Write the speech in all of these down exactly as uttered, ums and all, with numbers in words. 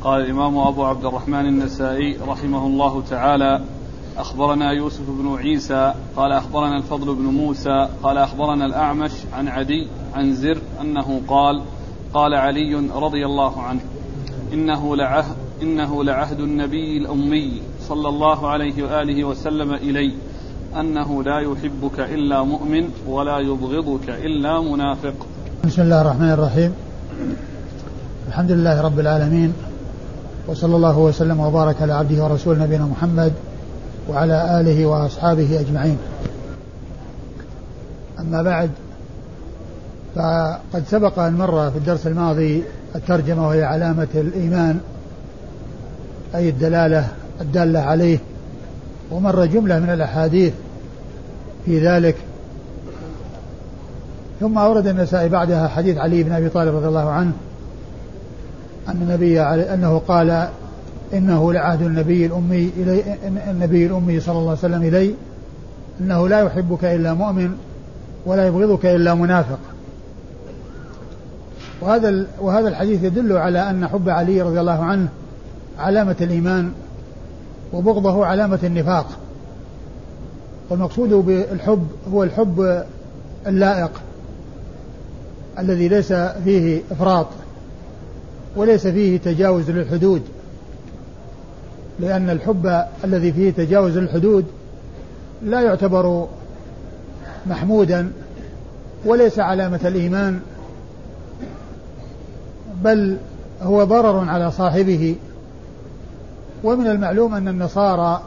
قال الإمام أبو عبد الرحمن النسائي رحمه الله تعالى: أخبرنا يوسف بن عيسى قال أخبرنا الفضل بن موسى قال أخبرنا الأعمش عن عدي عن زر أنه قال: قال علي رضي الله عنه: إنه لعهد, إنه لعهد النبي الأمي صلى الله عليه وآله وسلم إلي أنه لا يحبك إلا مؤمن ولا يبغضك إلا منافق. بسم الله الرحمن الرحيم. الحمد لله رب العالمين، وصلى الله وسلم وبارك على عبده ورسول نبينا محمد وعلى آله وأصحابه أجمعين. أما بعد، فقد سبق أن مر في الدرس الماضي الترجمة، وهي علامة الإيمان، أي الدلالة الدالة عليه، ومر جملة من الأحاديث في ذلك. ثم أورد النسائي بعدها حديث علي بن أبي طالب رضي الله عنه أن النبي أنه قال: إنه لعهد النبي الأمي إلي النبي الأمي صلى الله عليه وسلم إلي أنه لا يحبك إلا مؤمن ولا يبغضك إلا منافق. وهذا وهذا الحديث يدل على أن حب علي رضي الله عنه علامة الإيمان، وبغضه علامة النفاق. والمقصود بالحب هو الحب اللائق الذي ليس فيه إفراط وليس فيه تجاوز للحدود، لأن الحب الذي فيه تجاوز للحدود لا يعتبر محمودا وليس علامة الإيمان، بل هو ضرر على صاحبه. ومن المعلوم أن النصارى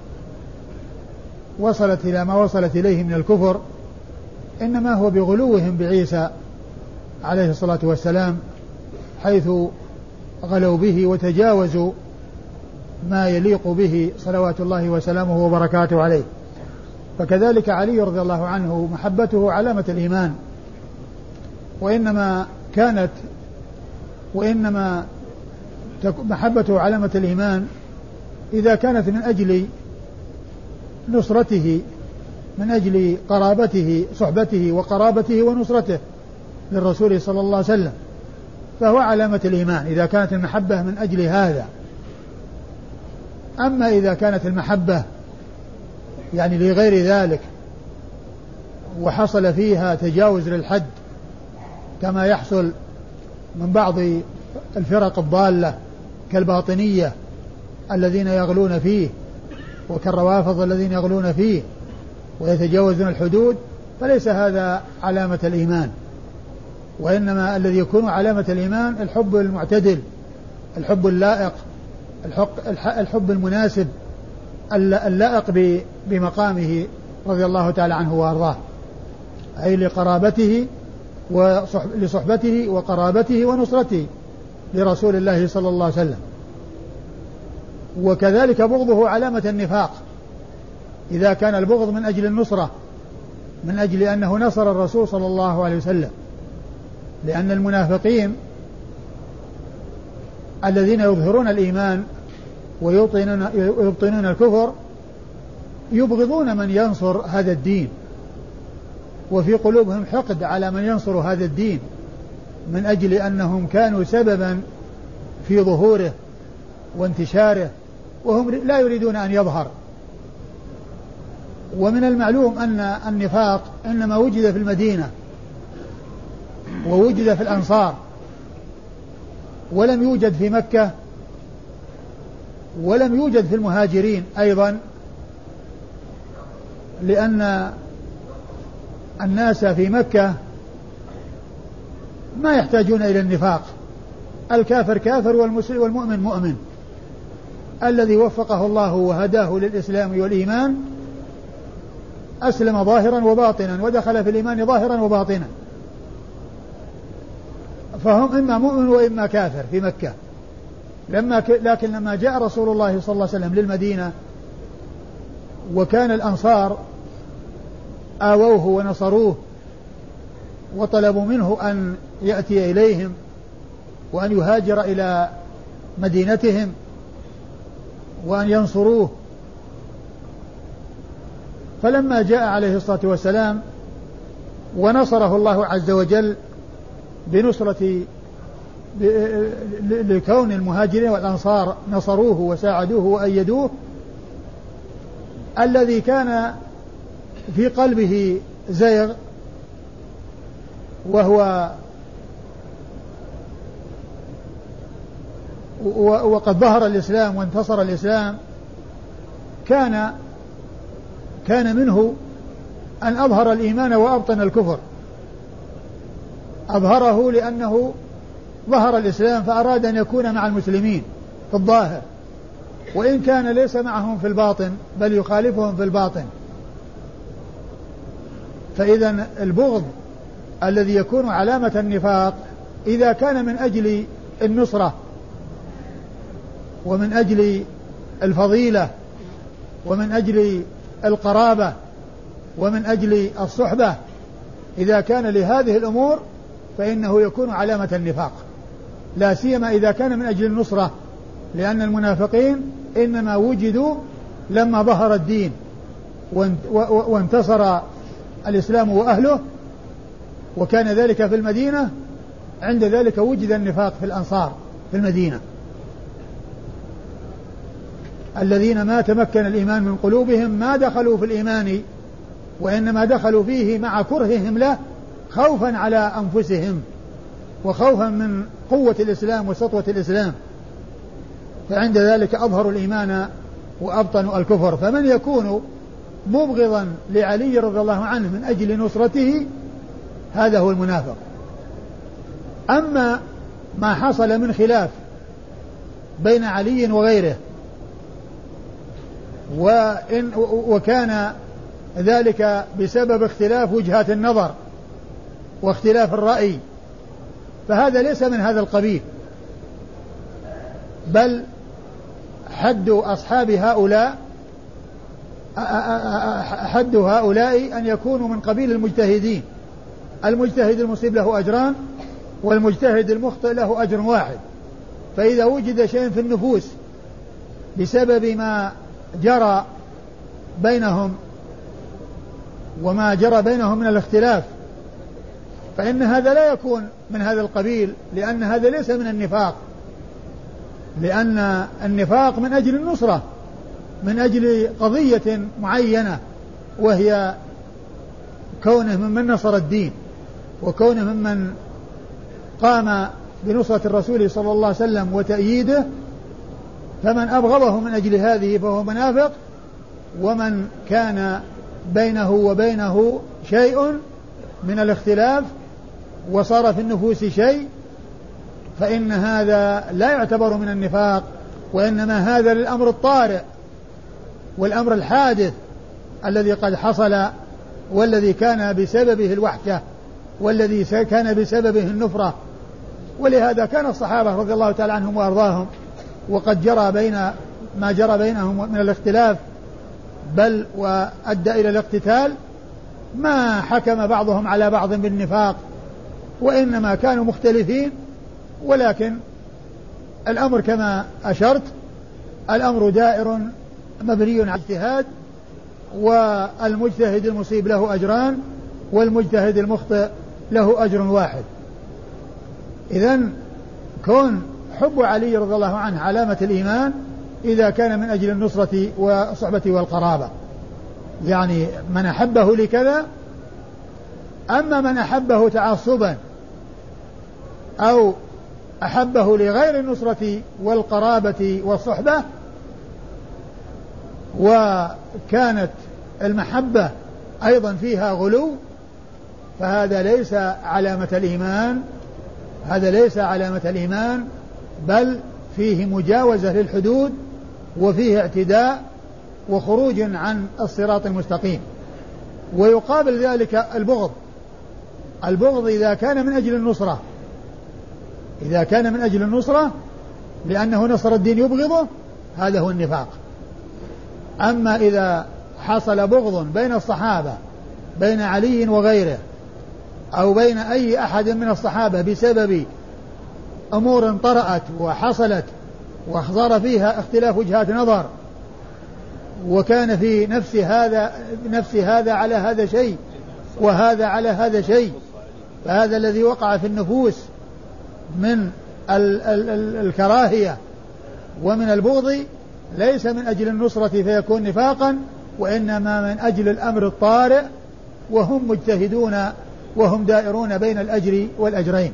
وصلت إلى ما وصلت إليه من الكفر إنما هو بغلوهم بعيسى عليه الصلاة والسلام، حيث غلوا به وتجاوزوا ما يليق به صلوات الله وسلامه وبركاته عليه. فكذلك علي رضي الله عنه محبته علامة الإيمان، وإنما كانت وإنما محبته علامة الإيمان إذا كانت من أجل نصرته، من أجل قرابته صحبته وقرابته ونصرته للرسول صلى الله عليه وسلم، فهو علامة الإيمان إذا كانت المحبة من أجل هذا. أما إذا كانت المحبة يعني لغير ذلك وحصل فيها تجاوز للحد كما يحصل من بعض الفرق الضالة كالباطنية الذين يغلون فيه، وكالروافض الذين يغلون فيه ويتجاوزون الحدود، فليس هذا علامة الإيمان. وإنما الذي يكون علامة الإيمان الحب المعتدل، الحب اللائق، الحب المناسب اللائق بمقامه رضي الله تعالى عنه وأرضاه، أي لقرابته ولصحبته وقرابته ونصرته لرسول الله صلى الله عليه وسلم. وكذلك بغضه علامة النفاق إذا كان البغض من أجل النصرة، من أجل أنه نصر الرسول صلى الله عليه وسلم، لأن المنافقين الذين يظهرون الإيمان ويبطنون الكفر يبغضون من ينصر هذا الدين، وفي قلوبهم حقد على من ينصر هذا الدين من أجل أنهم كانوا سببا في ظهوره وانتشاره، وهم لا يريدون أن يظهر. ومن المعلوم أن النفاق إنما وجد في المدينة ووجد في الأنصار، ولم يوجد في مكة، ولم يوجد في المهاجرين أيضا، لأن الناس في مكة ما يحتاجون إلى النفاق، الكافر كافر والمؤمن مؤمن. الذي وفقه الله وهداه للإسلام والإيمان أسلم ظاهرا وباطنا ودخل في الإيمان ظاهرا وباطنا، فهم إما مؤمن وإما كافر في مكة. لما ك... لكن لما جاء رسول الله صلى الله عليه وسلم للمدينة وكان الأنصار آووه ونصروه وطلبوا منه أن يأتي إليهم وأن يهاجر إلى مدينتهم وأن ينصروه، فلما جاء عليه الصلاة والسلام ونصره الله عز وجل بنصرة لكون المهاجرين والأنصار نصروه وساعدوه وأيدوه، الذي كان في قلبه زيغ وهو وقد ظهر الإسلام وانتصر الإسلام، كان كان منه أن أظهر الإيمان وأبطن الكفر. أظهره لأنه ظهر الإسلام فأراد أن يكون مع المسلمين في الظاهر، وإن كان ليس معهم في الباطن بل يخالفهم في الباطن. فإذا البغض الذي يكون علامة النفاق إذا كان من أجل النصرة ومن أجل الفضيلة ومن أجل القرابة ومن أجل الصحبة، إذا كان لهذه الأمور فإنه يكون علامة النفاق، لا سيما إذا كان من أجل النصرة، لأن المنافقين إنما وجدوا لما ظهر الدين وانتصر الإسلام وأهله، وكان ذلك في المدينة، عند ذلك وجد النفاق في الأنصار في المدينة، الذين ما تمكن الإيمان من قلوبهم ما دخلوا في الإيمان، وإنما دخلوا فيه مع كرههم له خوفا على أنفسهم وخوفا من قوة الإسلام وسطوة الإسلام، فعند ذلك أظهروا الإيمان وأبطنوا الكفر. فمن يكون مبغضا لعلي رضي الله عنه من أجل نصرته هذا هو المنافق. أما ما حصل من خلاف بين علي وغيره، وإن وكان ذلك بسبب اختلاف وجهات النظر واختلاف الرأي، فهذا ليس من هذا القبيل، بل حد أصحاب هؤلاء حد هؤلاء أن يكونوا من قبيل المجتهدين. المجتهد المصيب له أجران، والمجتهد المخطئ له أجر واحد. فإذا وجد شيء في النفوس بسبب ما جرى بينهم وما جرى بينهم من الاختلاف، فإن هذا لا يكون من هذا القبيل، لأن هذا ليس من النفاق، لأن النفاق من أجل النصرة، من أجل قضية معينة، وهي كونه ممن نصر الدين وكونه ممن قام بنصرة الرسول صلى الله عليه وسلم وتأييده. فمن أبغضه من أجل هذه فهو منافق، ومن كان بينه وبينه شيء من الاختلاف وصار في النفوس شيء فإن هذا لا يعتبر من النفاق، وإنما هذا للأمر الطارئ والأمر الحادث الذي قد حصل، والذي كان بسببه الوحشة، والذي كان بسببه النفرة. ولهذا كان الصحابة رضي الله تعالى عنهم وأرضاهم وقد جرى بين ما جرى بينهم من الاختلاف بل وأدى إلى الاقتتال، ما حكم بعضهم على بعض بالنفاق، وإنما كانوا مختلفين، ولكن الأمر كما أشرت الأمر دائر مبني على اجتهاد، والمجتهد المصيب له أجران والمجتهد المخطئ له أجر واحد. إذن كون حب علي رضي الله عنه علامة الإيمان إذا كان من أجل النصرة والصحبة والقرابة، يعني من أحبه لكذا. أما من أحبه تعصبا أو أحبه لغير النصرة والقرابة والصحبة وكانت المحبة أيضا فيها غلو، فهذا ليس علامة الإيمان، هذا ليس علامة الإيمان، بل فيه مجاوزة للحدود وفيه اعتداء وخروج عن الصراط المستقيم. ويقابل ذلك البغض. البغض إذا كان من أجل النصرة، إذا كان من أجل النصرة لأنه نصر الدين يبغضه، هذا هو النفاق. أما إذا حصل بغض بين الصحابة بين علي وغيره أو بين أي أحد من الصحابة بسبب أمور طرأت وحصلت وصار فيها اختلاف وجهات نظر، وكان في نفس هذا نفس هذا على هذا شيء وهذا على هذا شيء، فهذا الذي وقع في النفوس من ال ال ال الكراهية ومن البغض ليس من أجل النصرة فيكون نفاقا، وإنما من أجل الأمر الطارئ، وهم مجتهدون وهم دائرون بين الأجر والأجرين.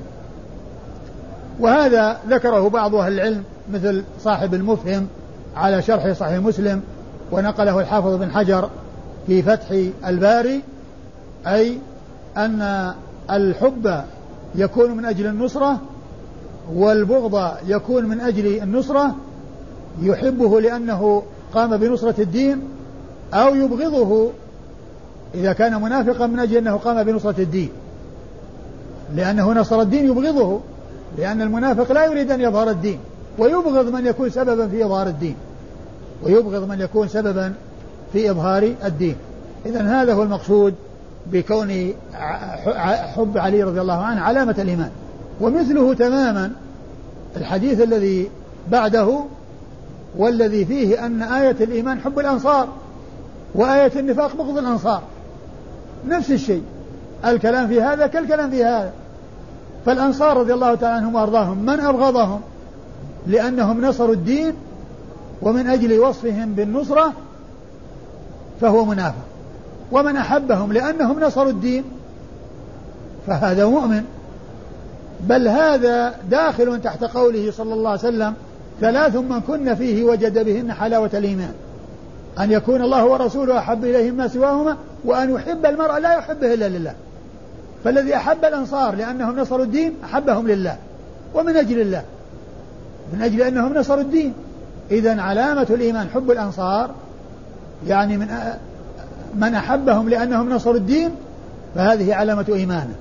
وهذا ذكره بعض أهل العلم مثل صاحب المفهم على شرح صحيح مسلم، ونقله الحافظ بن حجر في فتح الباري، أي أن الحب يكون من أجل النصرة والبغض يكون من أجل النصرة، يحبه لأنه قام بنصرة الدين، أو يبغضه إذا كان منافقا من أجل أنه قام بنصرة الدين، لأنه نصر الدين يبغضه، لأن المنافق لا يريد أن يظهر الدين، ويبغض من يكون سببا في إظهار الدين ويبغض من يكون سببا في إظهار الدين. إذن هذا هو المقصود بكون حب علي رضي الله عنه علامة الإيمان. ومثله تماما الحديث الذي بعده والذي فيه أن آية الإيمان حب الأنصار وآية النفاق بغض الأنصار، نفس الشيء، الكلام في هذا كالكلام في هذا. فالأنصار رضي الله تعالى عنهم وأرضاهم من أبغضهم لأنهم نصروا الدين ومن أجل وصفهم بالنصرة فهو منافق، ومن أحبهم لأنهم نصروا الدين فهذا مؤمن. بل هذا داخل تحت قوله صلى الله عليه وسلم: ثلاث من كن فيه وجد بهن حلاوة الإيمان، أن يكون الله ورسوله أحب إليه ما سواهما، وأن يحب المرء لا يحبه إلا لله. فالذي أحب الأنصار لأنهم نصروا الدين أحبهم لله ومن أجل الله، من أجل أنهم نصروا الدين. إذن علامة الإيمان حب الأنصار، يعني من من أحبهم لأنهم نصروا الدين فهذه علامة إيمانه.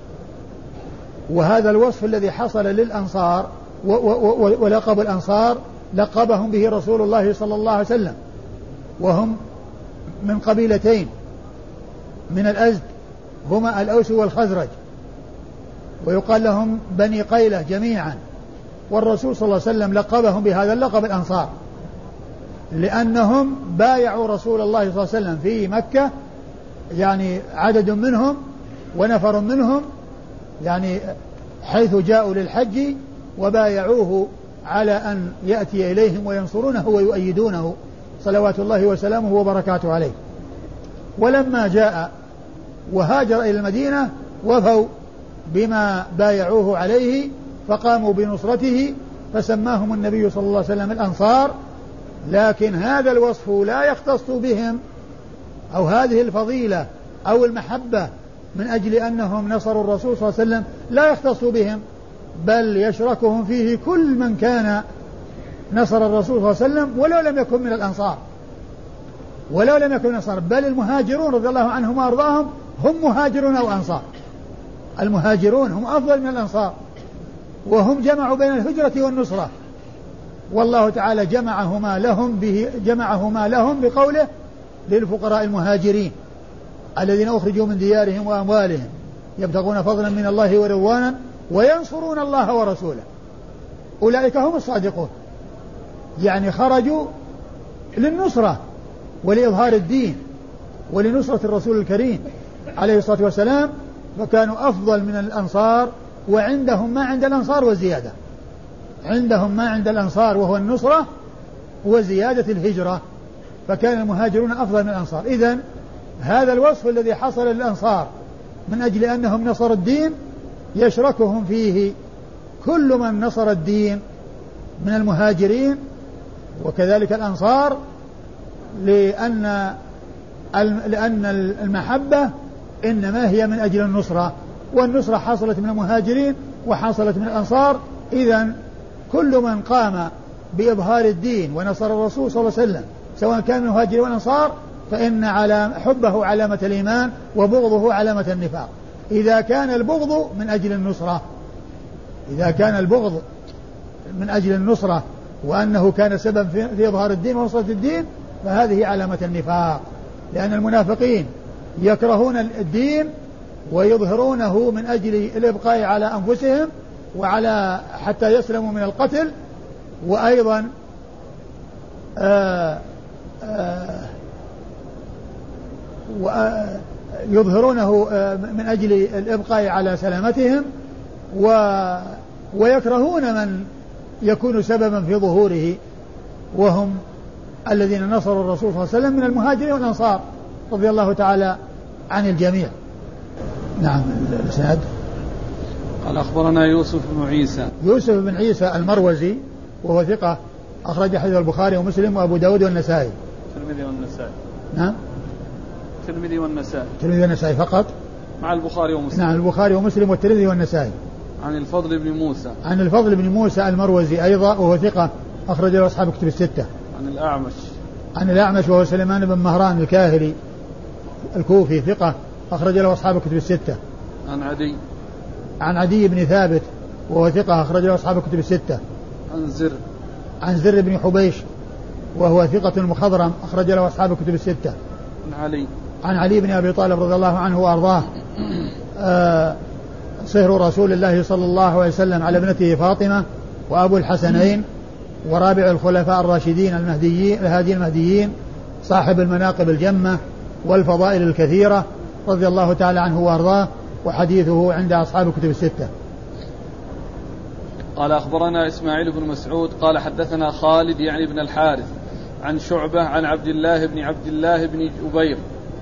وهذا الوصف الذي حصل للأنصار ولقب الأنصار لقبهم به رسول الله صلى الله عليه وسلم، وهم من قبيلتين من الأزد هما الأوس والخزرج، ويقال لهم بني قيلة جميعا. والرسول صلى الله عليه وسلم لقبهم بهذا اللقب الأنصار لأنهم بايعوا رسول الله صلى الله عليه وسلم في مكة، يعني عدد منهم ونفر منهم، يعني حيث جاءوا للحج وبايعوه على أن يأتي إليهم وينصرونه ويؤيدونه صلوات الله وسلامه وبركاته عليه. ولما جاء وهاجر إلى المدينة وفوا بما بايعوه عليه فقاموا بنصرته، فسماهم النبي صلى الله عليه وسلم الأنصار. لكن هذا الوصف لا يختص بهم، أو هذه الفضيلة أو المحبة من أجل أنهم نصروا الرسول صلى الله عليه وسلم لا يختص بهم، بل يشركهم فيه كل من كان نصر الرسول صلى الله عليه وسلم ولو لم يكن من الأنصار ولو لم يكن نصر. بل المهاجرون رضي الله عنهم وأرضاهم هم مهاجرون أو أنصار. المهاجرون هم أفضل من الأنصار، وهم جمعوا بين الهجرة والنصرة، والله تعالى جمعهما لهم به جمعهما لهم بقوله: للفقراء المهاجرين الذين أخرجوا من ديارهم وأموالهم يبتغون فضلا من الله ورضوانا وينصرون الله ورسوله أولئك هم الصادقون. يعني خرجوا للنصرة ولإظهار الدين ولنصرة الرسول الكريم عليه الصلاة والسلام، فكانوا أفضل من الأنصار، وعندهم ما عند الأنصار وزيادة، عندهم ما عند الأنصار وهو النصرة وزيادة الهجرة، فكان المهاجرون أفضل من الأنصار. إذن هذا الوصف الذي حصل للأنصار من أجل أنهم نصروا الدين يشركهم فيه كل من نصر الدين من المهاجرين، وكذلك الأنصار، لأن لأن المحبة إنما هي من أجل النصرة، والنصرة حصلت من المهاجرين وحصلت من الأنصار. إذن كل من قام بإظهار الدين ونصر الرسول صلى الله عليه وسلم سواء كان من المهاجرين والأنصار فإن على حبه علامة الإيمان وبغضه علامة النفاق. إذا كان البغض من أجل النصرة إذا كان البغض من أجل النصرة وأنه كان سبب في إظهار الدين ونصرة الدين فهذه علامة النفاق، لأن المنافقين يكرهون الدين ويظهرونه من أجل الإبقاء على أنفسهم وعلى حتى يسلموا من القتل، وأيضا آآ آآ ويظهرونه من أجل الإبقاء على سلامتهم، ويكرهون من يكون سببا في ظهوره، وهم الذين نصروا الرسول صلى الله عليه وسلم من المهاجرين والأنصار رضي الله تعالى عن الجميع. نعم. الإسناد قال أخبرنا يوسف بن عيسى يوسف بن عيسى المروزي وهو ثقة أخرج حديث البخاري ومسلم وأبو داود والنسائي. الترمذي والنسائي. نعم. الترمذي والنسائي. الترمذي والنسائي فقط. مع البخاري ومسلم. نعم البخاري ومسلم والترمذي والنسائي. عن الفضل بن موسى. عن الفضل بن موسى المروزي أيضا وهو ثقة أخرج له أصحاب كتب الستة. عن الأعمش. عن الأعمش وهو سليمان بن مهران الكاهلي الكوفي ثقة أخرج له أصحاب كتب الستة. عن عدي. عن عدي بن ثابت وهو ثقة أخرج له أصحاب كتب الستة. عن زر. عن زر بن حبيش وهو ثقة مخضرم أخرج له أصحاب كتب الستة. عن علي. عن علي بن أبي طالب رضي الله عنه وأرضاه آه صهر رسول الله صلى الله عليه وسلم على ابنته فاطمة وأبو الحسنين ورابع الخلفاء الراشدين المهديين الهادي المهديين صاحب المناقب الجمة والفضائل الكثيرة رضي الله تعالى عنه وأرضاه، وحديثه عند أصحاب الكتب الستة. قال أخبرنا إسماعيل بن مسعود قال حدثنا خالد يعني بن الحارث عن شعبة عن عبد الله بن عبد الله بن جبير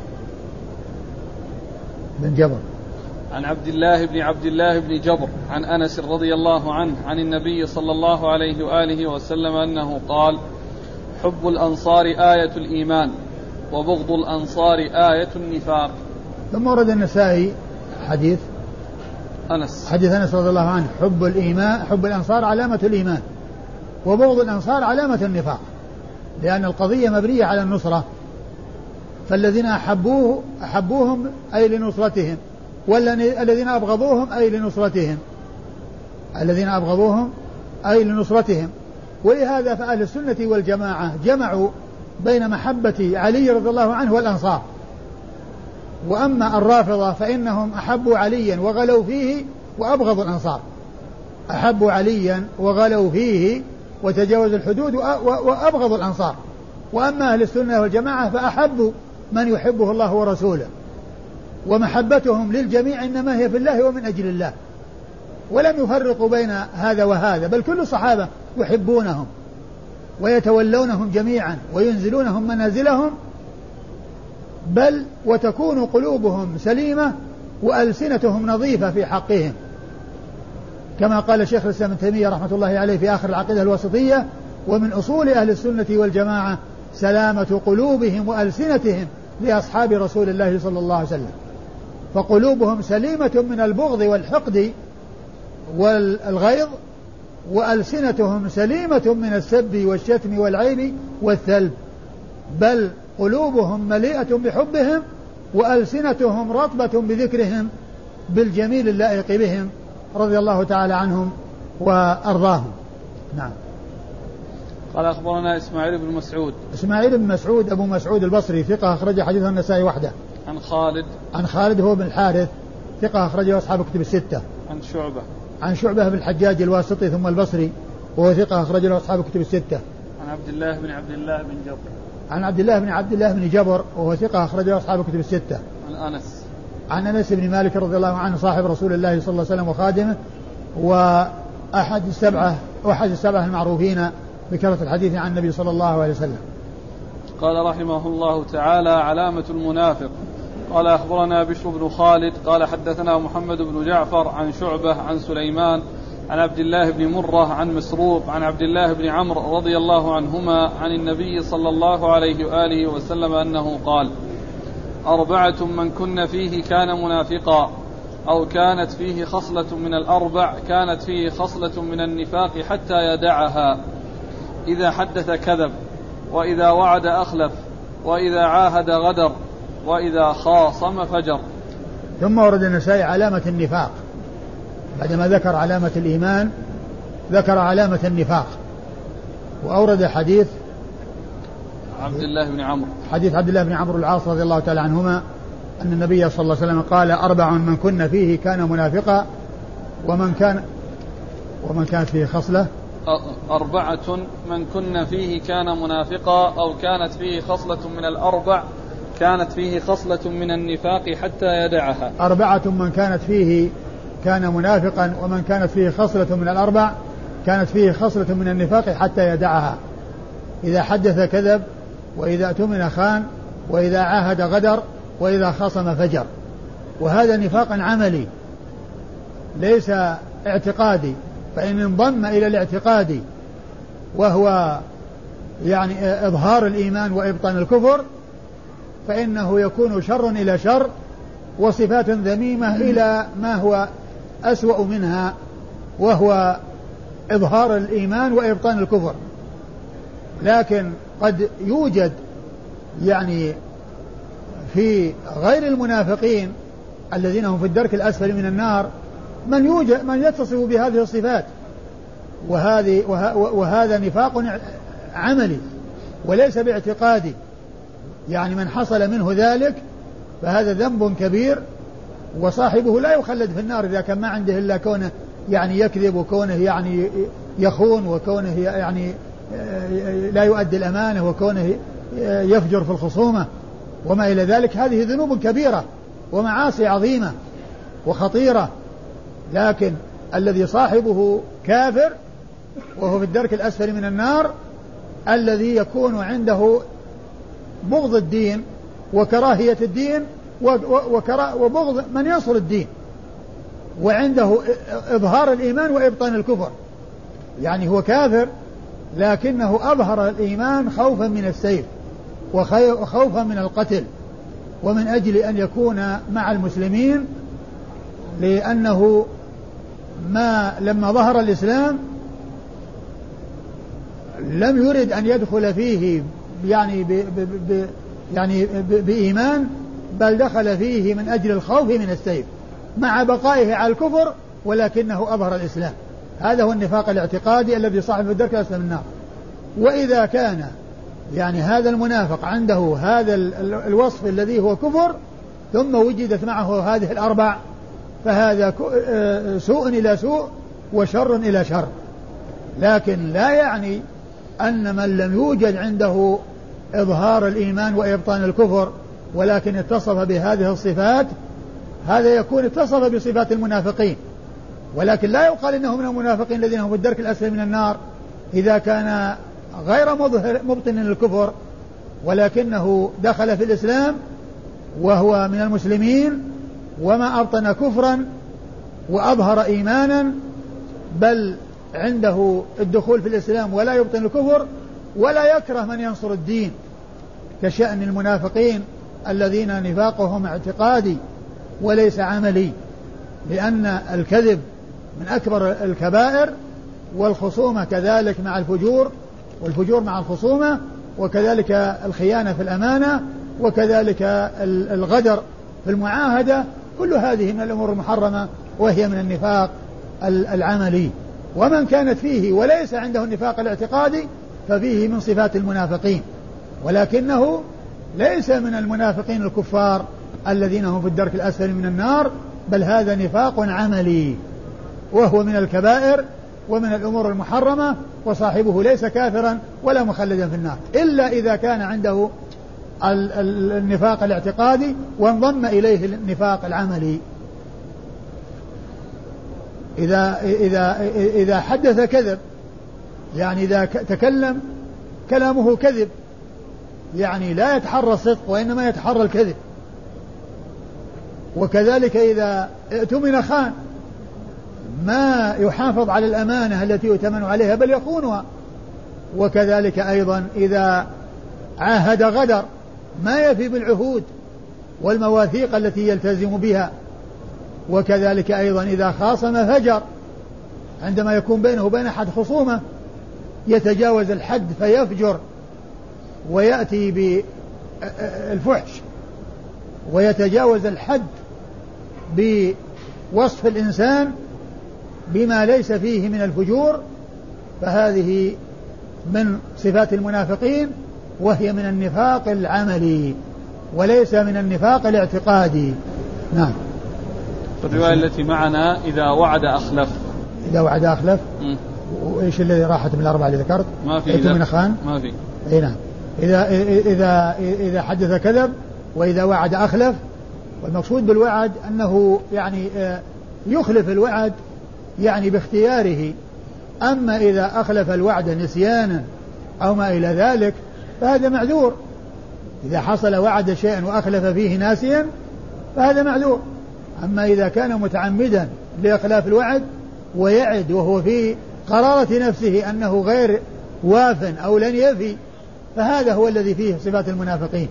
بن جبر عن عبد الله بن عبد الله بن جبر عن أنس رضي الله عنه عن النبي صلى الله عليه وآله وسلم أنه قال: حب الأنصار آية الإيمان وبغض الأنصار آية النفاق. ثم ورد النسائي حديث أنس حديث أنس رضي الله عنه: حب الإيمان حب الأنصار علامة الإيمان وبغض الأنصار علامة النفاق، لأن القضية مبنية على النصرة، فالذين أحبوه أحبوهم أي لنصرتهم، والذين أبغضوهم أي لنصرتهم الذين أبغضوهم أي لنصرتهم. ولهذا فأهل السنة والجماعة جمعوا بين محبة علي رضي الله عنه والأنصار. وأما الرافضة فإنهم أحبوا عليا وغلوا فيه وأبغضوا الأنصار، أحبوا عليا وغلوا فيه وتجاوزوا الحدود وأبغضوا الأنصار. وأما أهل السنة والجماعة فأحبوا من يحبه الله ورسوله، ومحبتهم للجميع إنما هي في الله ومن أجل الله، ولم يفرقوا بين هذا وهذا، بل كل الصحابة يحبونهم ويتولونهم جميعا وينزلونهم منازلهم، بل وتكون قلوبهم سليمة وألسنتهم نظيفة في حقهم، كما قال شيخ الإسلام ابن تيمية رحمة الله عليه في آخر العقيدة الوسطية: ومن أصول أهل السنة والجماعة سلامة قلوبهم وألسنتهم لأصحاب رسول الله صلى الله عليه وسلم. فقلوبهم سليمة من البغض والحقد والغيظ، وألسنتهم سليمة من السب والشتم والعيب والثلب، بل قلوبهم مليئة بحبهم وألسنتهم رطبة بذكرهم بالجميل اللائق بهم رضي الله تعالى عنهم وأرضاهم. نعم. قال أخبرنا إسماعيل بن مسعود إسماعيل بن مسعود أبو مسعود البصري ثقة أخرج حديث النسائي وحده. عن خالد عن خالد هو بن الحارث ثقة أخرجه أصحاب كتب الستة. عن شعبة عن شعبة بن الحجاج الواسطي ثم البصري وهو ثقة أخرج له أصحاب كتب الستة. عن عبد الله بن عبد الله بن جبر عن عبد الله بن عبد الله بن جبر وهو ثقة أخرج له أصحاب كتب الستة. عن أنس عن أنس بن مالك رضي الله عنه صاحب رسول الله صلى الله عليه وسلم وخادمه، وأحد السبعة وأحد السبعة المعروفين بكثرة الحديث عن النبي صلى الله عليه وسلم. قال رحمه الله تعالى: علامة المنافق. قال أخبرنا بشر بن خالد قال حدثنا محمد بن جعفر عن شعبة عن سليمان عن عبد الله بن مرة عن مسروق عن عبد الله بن عمرو رضي الله عنهما عن النبي صلى الله عليه وآله وسلم أنه قال: أربعة من كن فيه كان منافقا، أو كانت فيه خصلة من الأربع كانت فيه خصلة من النفاق حتى يدعها: إذا حدث كذب، وإذا وعد أخلف، وإذا عاهد غدر، وإذا خاصم فجر. ثم ورد النسائي علامة النفاق، بعدما ذكر علامة الإيمان ذكر علامة النفاق، وأورد حديث عبد الله بن عمرو حديث عبد الله بن عمرو العاص رضي الله تعالى عنهما أن النبي صلى الله عليه وسلم قال: أربع من كن فيه كان منافقا، ومن كان ومن كانت فيه خصلة أربعة من كن فيه كان منافقا، أو كانت فيه خصلة من الأربع كانت فيه خصلة من النفاق حتى يدعها. أربعة من كانت فيه كان منافقا، ومن كانت فيه خصلة من الأربع كانت فيه خصلة من النفاق حتى يدعها. إذا حدث كذب، وإذا اؤتمن خان، وإذا عاهد غدر، وإذا خاصم فجر. وهذا نفاق عملي ليس اعتقادي، فإن انضم إلى الاعتقاد وهو يعني إظهار الإيمان وإبطان الكفر فإنه يكون شر إلى شر، وصفات ذميمة إلى ما هو أسوأ منها، وهو إظهار الإيمان وإبطان الكفر. لكن قد يوجد يعني في غير المنافقين الذين هم في الدرك الأسفل من النار من يوجد من يتصف بهذه الصفات، وهذه وه وهذا نفاق عملي وليس باعتقادي. يعني من حصل منه ذلك فهذا ذنب كبير، وصاحبه لا يخلد في النار إذا كان ما عنده إلا كونه يعني يكذب، وكونه يعني يخون، وكونه يعني لا يؤدي الأمانة، وكونه يفجر في الخصومة وما إلى ذلك. هذه ذنوب كبيرة ومعاصي عظيمة وخطيرة. لكن الذي صاحبه كافر وهو في الدرك الأسفل من النار، الذي يكون عنده بغض الدين وكراهية الدين وبغض من ينصر الدين، وعنده إظهار الإيمان وإبطان الكفر. يعني هو كافر لكنه أظهر الإيمان خوفا من السيف وخوفا من القتل، ومن أجل أن يكون مع المسلمين، لأنه ما لما ظهر الإسلام لم يرد أن يدخل فيه يعني ب ب ب يعني ب بإيمان، بل دخل فيه من أجل الخوف من السيف مع بقائه على الكفر، ولكنه أظهر الإسلام. هذا هو النفاق الاعتقادي الذي صاحب في الدرك الأسفل من النار. وإذا كان يعني هذا المنافق عنده هذا الوصف الذي هو كفر، ثم وجدت معه هذه الأربع، فهذا سوء إلى سوء وشر إلى شر. لكن لا يعني أن من لم يوجد عنده إظهار الإيمان وإبطان الكفر ولكن اتصف بهذه الصفات، هذا يكون اتصف بصفات المنافقين، ولكن لا يقال إنه من المنافقين الذين هم في الدرك الأسفل من النار إذا كان غير مظهر مبطن للكفر، ولكنه دخل في الإسلام وهو من المسلمين وما أبطن كفرا وأظهر إيمانا، بل عنده الدخول في الإسلام ولا يبطن الكفر ولا يكره من ينصر الدين، كشأن المنافقين الذين نفاقهم اعتقادي وليس عملي. لأن الكذب من أكبر الكبائر، والخصومة كذلك مع الفجور، والفجور مع الخصومة، وكذلك الخيانة في الأمانة، وكذلك الغدر في المعاهدة. كل هذه من الأمور المحرمة وهي من النفاق العملي. ومن كانت فيه وليس عنده النفاق الاعتقادي ففيه من صفات المنافقين، ولكنه ليس من المنافقين الكفار الذين هم في الدرك الأسفل من النار، بل هذا نفاق عملي وهو من الكبائر ومن الأمور المحرمة، وصاحبه ليس كافرا ولا مخلدا في النار، إلا إذا كان عنده النفاق الاعتقادي وانضم إليه النفاق العملي. إذا, إذا, إذا حدث كذب، يعني إذا تكلم كلامه كذب، يعني لا يتحرى الصدق وإنما يتحرى الكذب. وكذلك إذا اؤتمن خان، ما يحافظ على الأمانة التي يؤتمن عليها بل يخونها. وكذلك أيضا إذا عاهد غدر، ما يفي بالعهود والمواثيق التي يلتزم بها. وكذلك أيضا إذا خاصم فجر، عندما يكون بينه وبين أحد خصومة يتجاوز الحد فيفجر ويأتي بالفحش ويتجاوز الحد بوصف الإنسان بما ليس فيه من الفجور، فهذه من صفات المنافقين وهي من النفاق العملي وليس من النفاق الاعتقادي. نعم. الرواية التي معنا إذا وعد أخلف. إذا وعد أخلف. م. وإيش اللي راحت من الأربعة اللي ذكرت؟ ما في. من خان. ما في. أي نعم. إذا إذا إذا حدث كذب، وإذا وعد أخلف. والمقصود بالوعد أنه يعني يخلف الوعد يعني باختياره. أما إذا أخلف الوعد نسيانا أو ما إلى ذلك فهذا معذور. إذا حصل وعد شيئا وأخلف فيه ناسيا فهذا معذور. أما إذا كان متعمدا لإخلاف الوعد ويعد وهو في قرارة نفسه أنه غير واف أو لن يفي فهذا هو الذي فيه صفات المنافقين.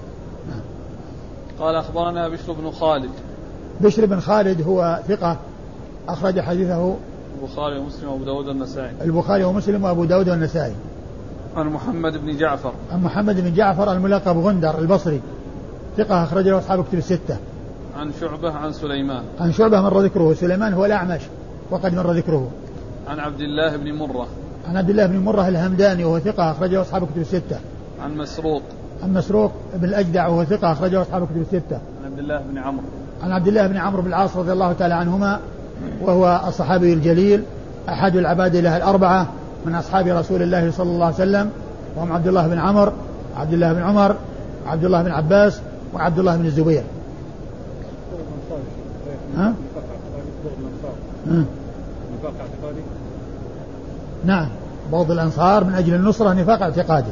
قال أخبرنا بشر بن خالد. بشر بن خالد هو ثقة أخرج حديثه البخاري ومسلم وأبو داود والنسائي. البخاري ومسلم وأبو داود والنسائي. عن محمد بن جعفر. عن محمد بن جعفر الملقب غندر البصري ثقة أخرجه أصحاب كتب الستة. عن شعبة عن سليمان. عن شعبة مر ذكره. سليمان هو الأعمش وقد مر ذكره. عن عبد الله بن مرة. عن عبد الله بن مرة الهمداني وهو ثقة أخرجه أصحاب كتب الستة. عن مسروق. عن مسروق بن الأجدع وهو ثقة أخرجه أصحاب كتب الستة. عن عبد الله بن عمرو. عن عبد الله بن عمرو بن العاص رضي الله تعالى عنهما وهو الصحابي الجليل أحد العباد له الأربعة من أصحاب رسول الله صلى الله عليه وسلم وهم عبد الله بن عمرو عبد الله بن عمر عبد الله بن عباس وعبد الله بن الزبير. ها؟ ها؟ نعم بغض الأنصار من أجل النصرة نفاق اعتقادي.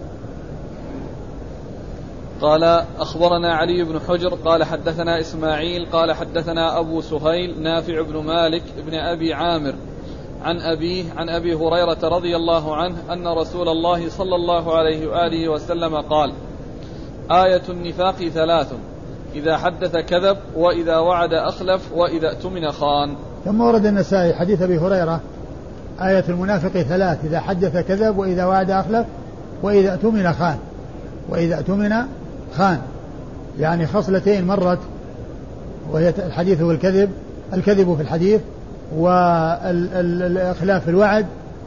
قال أخبرنا علي بن حجر قال حدثنا إسماعيل قال حدثنا أبو سهيل نافع بن مالك بن أبي عامر عن أبيه عن أبي هريرة رضي الله عنه أن رسول الله صلى الله عليه وآله وسلم قال آية النفاق ثلاث إذا حدث كذب وإذا وعد أخلف وإذا اؤتمن خان. ثم ورد النسائي حديث أبي هريرة آية المنافق ثلاث إذا حدث كذب وإذا وعد أخلف وإذا اؤتمن خان. وإذا اؤتمن خان يعني خصلتين مرت وهي الحديث والكذب الكذب في الحديث والإخلاف في الوعد.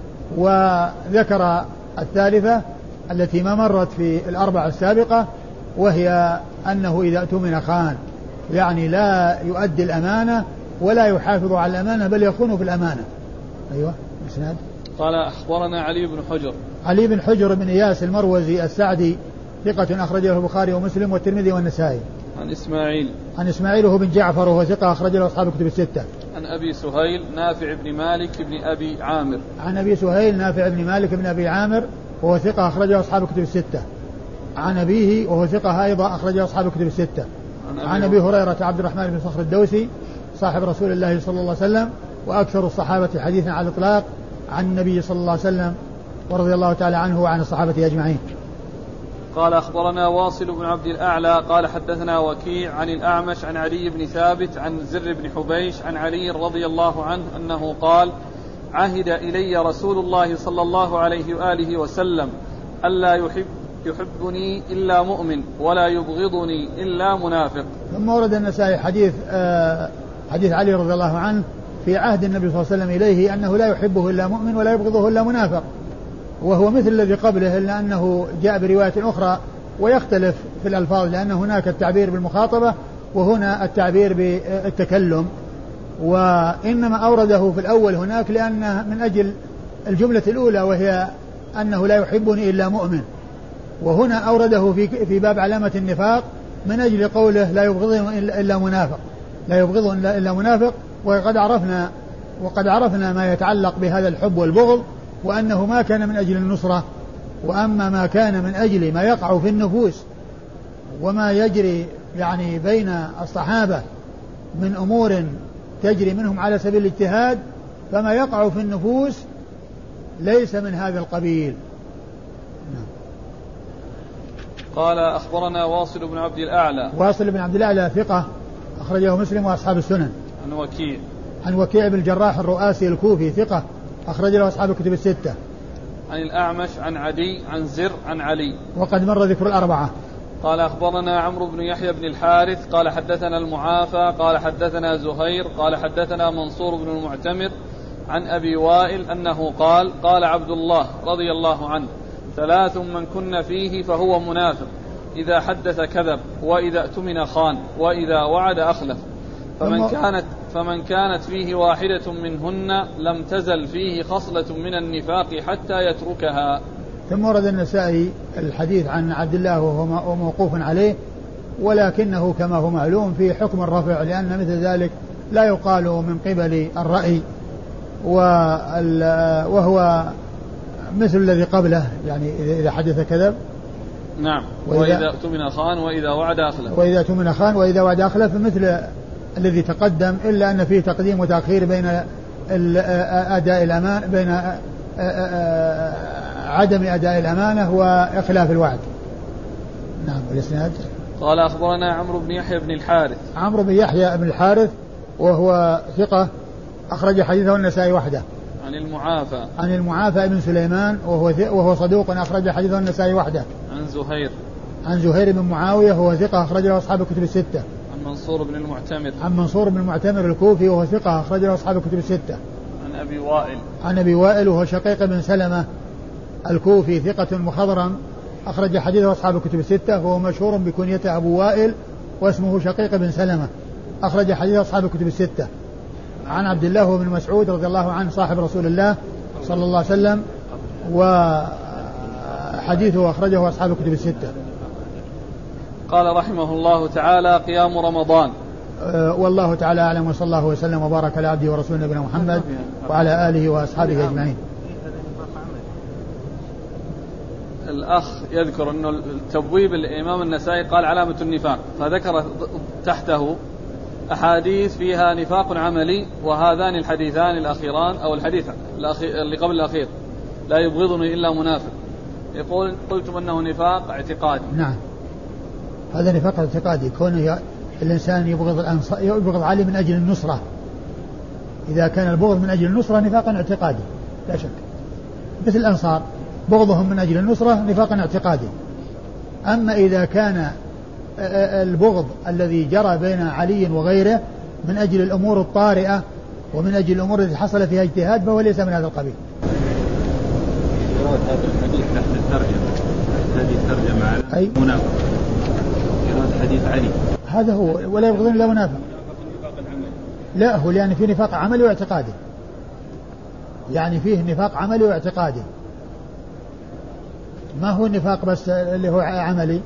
وذكر الثالثة التي ما مرت في الأربعة السابقة وهي أنه إذا اؤتمن خان يعني لا يؤدي الأمانة ولا يحافظ على الأمانة بل يخون في الأمانة. أيوة مسند. قال أخبرنا علي بن حجر. علي بن حجر بن إياس المروزي السعدي ثقة أخرجه البخاري ومسلم والترمذي والنسائي. عن إسماعيل. عن إسماعيل هو بن جعفر وهو ثقة أخرجه أصحاب الكتب الستة. عن أبي سهيل نافع بن مالك بن أبي عامر. عن أبي سهيل نافع بن مالك بن أبي عامر وهو ثقة أخرجه أصحاب الكتب الستة. عن أبيه وهو ثقة أيضا أخرجه أصحاب الكتب الستة. عن أبي, عن أبي هريرة عبد الرحمن بن صخر الدوسي صاحب رسول الله صلى الله عليه وسلم وأكثر الصحابة حديثا على الإطلاق عن النبي صلى الله عليه وسلم ورضي الله تعالى عنه وعن الصحابة أجمعين. قال أخبرنا واصل بن عبد الأعلى قال حدثنا وكيع عن الأعمش عن علي بن ثابت عن زر بن حبيش عن علي رضي الله عنه أنه قال عهد إلي رسول الله صلى الله عليه وآله وسلم ألا يحب يحبني إلا مؤمن ولا يبغضني إلا منافق. ثم ورد النسائي حديث آه حديث علي رضي الله عنه في عهد النبي صلى الله عليه وسلم إليه أنه لا يحبه إلا مؤمن ولا يبغضه إلا منافق وهو مثل الذي قبله إلا أنه جاء برواية أخرى ويختلف في الألفاظ لأن هناك التعبير بالمخاطبة وهنا التعبير بالتكلم وإنما أورده في الأول هناك لأنه من أجل الجملة الأولى وهي أنه لا يحبني إلا مؤمن وهنا أورده في في باب علامة النفاق من أجل قوله لا يبغضه إلا منافق لا يبغضه إلا منافق وقد عرفنا وقد عرفنا ما يتعلق بهذا الحب والبغض وأنه ما كان من أجل النصرة وأما ما كان من أجل ما يقع في النفوس وما يجري يعني بين الصحابة من أمور تجري منهم على سبيل الاجتهاد فما يقع في النفوس ليس من هذا القبيل. قال أخبرنا واصل بن عبد الأعلى. واصل بن عبد الأعلى ثقة أخرجه مسلم وأصحاب السنن. عن وكيع. عن وكيع بن الجراح الرؤاسي الكوفي ثقة أخرج له أصحاب الكتب الستة. عن الأعمش عن عدي عن زر عن علي وقد مر ذكر الأربعة. قال أخبرنا عمرو بن يحيى بن الحارث قال حدثنا المعافى قال حدثنا زهير قال حدثنا منصور بن المعتمر عن أبي وائل أنه قال قال عبد الله رضي الله عنه ثلاث من كن فيه فهو منافق إذا حدث كذب وإذا اؤتمن خان وإذا وعد أخلف فمن كانت فمن كانت فيه واحدة منهن لم تزل فيه خصلة من النفاق حتى يتركها. ثم ورد النسائي الحديث عن عبد الله وهو موقوف عليه ولكنه كما هو معلوم في حكم الرفع لأن مثل ذلك لا يقال من قبل الرأي، وهو مثل الذي قبله، يعني إذا حدث كذب. نعم. وإذا اؤتمن خان وإذا وعد أخلف. وإذا اؤتمن خان وإذا وعد أخلف مثل الذي تقدم، إلا أن فيه تقديم وتأخير بين أداء الأمان بين عدم أداء الأمانة وإخلاف الوعد. نعم. الإسناد. قال أخبرنا عمرو بن يحيى بن الحارث. عمرو بن يحيى بن الحارث وهو ثقة أخرج حديثه النسائي وحده. عن المعافى. عن المعافى بن سليمان وهو وهو صدوق أخرج حديثه النسائي وحده. عن زهير. عن زهير بن معاوية وهو ثقة أخرج له أصحاب الكتب الستة. عن منصور بن المعتمر. عن منصور بن المعتمر الكوفي وهو ثقة أخرج له أصحاب الكتب الستة. عن أبي وائل. عن أبي وائل وهو شقيق بن سلمة الكوفي ثقة مخضرم أخرج حديثه أصحاب الكتب الستة، وهو مشهور بكنيته أبو وائل واسمه شقيق بن سلمة أخرج حديثه أصحاب الكتب الستة. عن عبد الله بن مسعود رضي الله عنه صاحب رسول الله صلى الله عليه وسلم، وحديثه أخرجه أصحاب الكتب الستة. قال رحمه الله تعالى: قيام رمضان. أه والله تعالى أعلم، وصلى الله وسلم وبارك على عبده ورسوله نبينا محمد وعلى آله وأصحابه أجمعين. الأخ يذكر أنه التبويب الإمام النسائي قال علامة النفاق، فذكر تحته أحاديث فيها نفاق عملي، وهذان الحديثان الأخيران أو الحديث اللي قبل الأخير لا يبغضني إلا منافق، يقول قلتم أنه نفاق اعتقادي. نعم، هذا نفاق اعتقادي، كونه الإنسان يبغض الأنصار يبغض علي من أجل النصرة. إذا كان البغض من أجل النصرة نفاقا اعتقادي لا شك، مثل الأنصار بغضهم من أجل النصرة نفاقا اعتقادي. أما إذا كان البغض الذي جرى بين علي وغيره من أجل الأمور الطارئة ومن أجل الأمور التي حصل فيها اجتهاد فهو ليس من هذا القبيل. يراد هذا الحديث تحت الترجمة، هذه الترجمة على أي منافق، يراد حديث علي هذا هو، ولا يبغضون إلا منافق. لا، هو يعني فيه نفاق عملي واعتقادي، يعني فيه نفاق عملي واعتقادي، ما هو النفاق بس اللي هو عملي.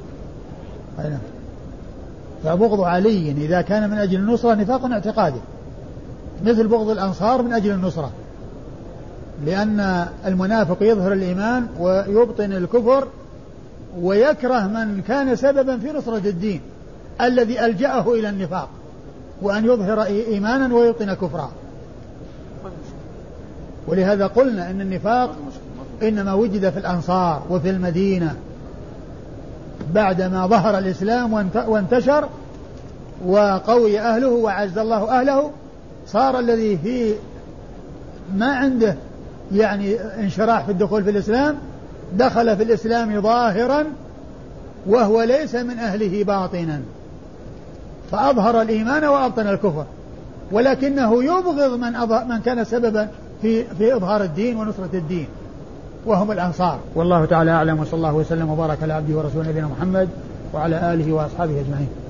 فبغض علي إذا كان من أجل النصرة نفاق اعتقادي، مثل بغض الأنصار من أجل النصرة، لأن المنافق يظهر الإيمان ويبطن الكفر ويكره من كان سببا في نصرة الدين الذي ألجأه إلى النفاق، وأن يظهر إيمانا ويبطن كفرا. ولهذا قلنا إن النفاق إنما وجد في الأنصار وفي المدينة بعدما ظهر الإسلام وانتشر وقوي أهله وعز الله أهله، صار الذي فيه ما عنده يعني انشراح في الدخول في الإسلام دخل في الإسلام ظاهرا وهو ليس من أهله باطنا، فأظهر الإيمان وأبطن الكفر، ولكنه يبغض من, من كان سببا في, في إظهار الدين ونصرة الدين وهم الأنصار. والله تعالى أعلم، وصلى الله وسلم وبارك على عبده ورسوله نبينا محمد وعلى آله وأصحابه أجمعين.